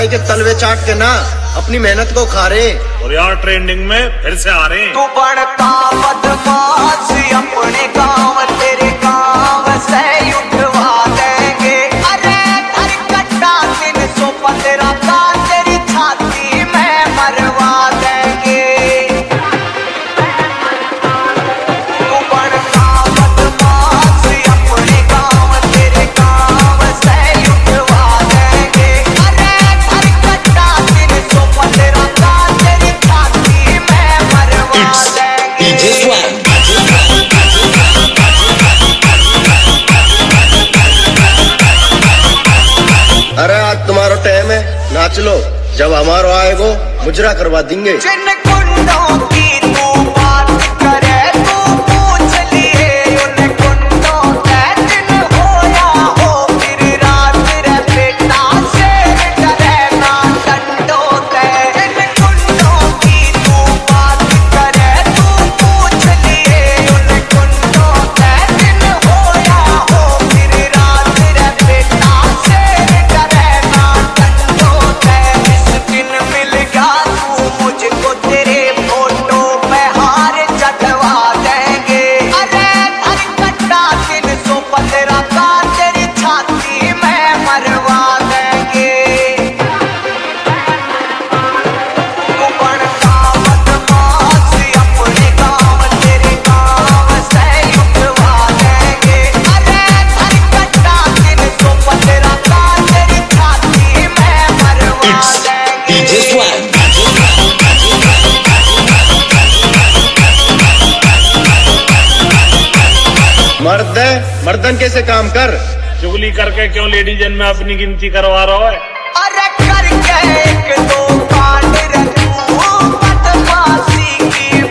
महंगाई के तलवे चाट के ना अपनी मेहनत को खा रहे। और यार ट्रेंडिंग में फिर से आ रहे हैं। तू बढ़ता बदमाश अपने गाँव तेरे गाँव से उठवा देंगे। अरे घर कट्टा 315 का तेरी छाती में मरवा देंगे। तू बढ़ता बदमाश अपने गाँव तेरे गाँव से उठवा देंगे। अरे घर कट्टा 315 का तेरी छाती में मरवा देंगे। अरे आज तुम्हारा टाइम है, नाच लो, जब हमारा आएगो मुजरा करवा देंगे। जिन कुंडों की तू बात करे तू पूछ लिए उन कुंडों के दिन होया हो फिर रात रे बेटा शेर डरे ना डंडों के। जिन कुंडों की तू बात करे तू पूछ लिए उन कुंडों के दिन होया हो फिर रात रे बेटा शेर डरे ना डंडों के। इस दिन मिल गया तू मुझको तेरे फोटो पे हार चढ़वा देंगे। अरे घर कट्टा 315 का तेरी छाती में मरवा देंगे। तू बढ़ता बदमाश अपने गाँव तेरे गाँव से उठवा देंगे। अरे घर कट्टा 315 का तेरी छाती में मरवा देंगे। मर्द है, मर्दन कैसे काम कर। चुगली करके क्यों लेडीजन में अपनी गिनती करवा रहा है। अरे करके एक दो कांड रे तू बदमाशी की